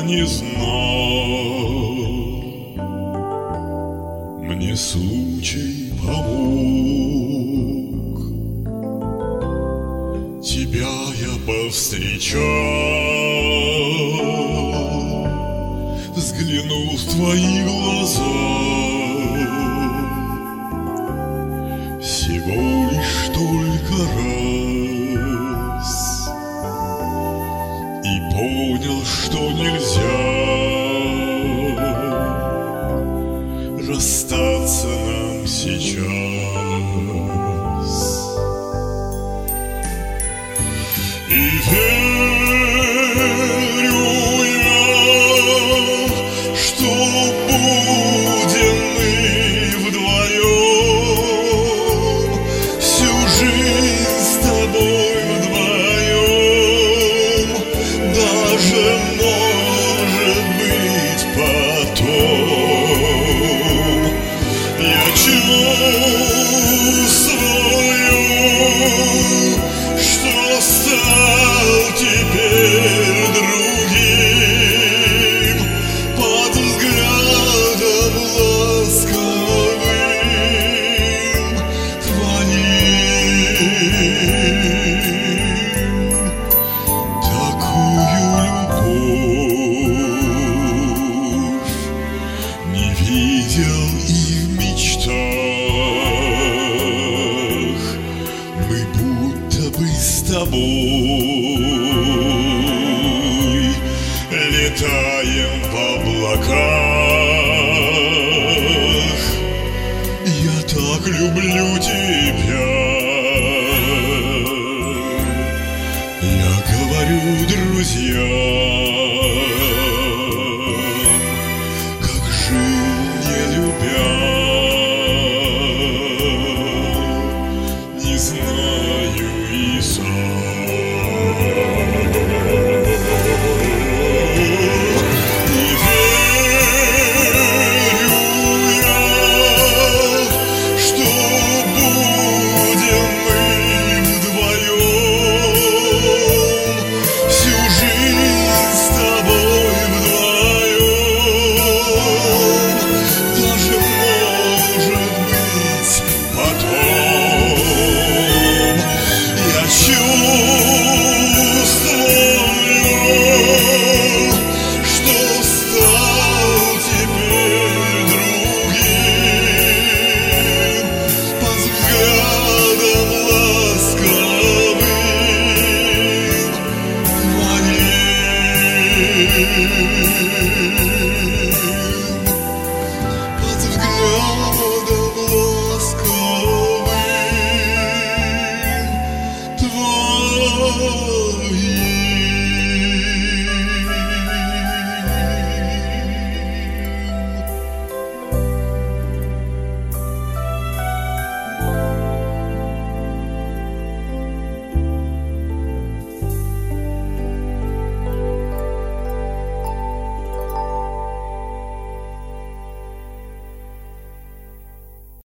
не знал, мне случай помог. Тебя я повстречал, взглянул в твои глаза. Всего лишь только раз, и понял, что нельзя расстаться нам сейчас. И верю я, что будем мы вдвоем, всю жизнь с тобой вдвоем, даже, может быть, потом. Я чувствую, что стал теперь другим, под взглядом ласковым твоим. Такую любовь не видел и в мечтах. Мы будто бы с тобой летаем в облаках. Я так люблю тебя. Я говорю друзьям, как жил не любя, не знаю и сам. И верю я, что будем мы вдвоем, всю жизнь с тобой вдвоем, даже, может быть, потом. Я чувствую, что стал теперь другим, под взглядом ласковым твоим.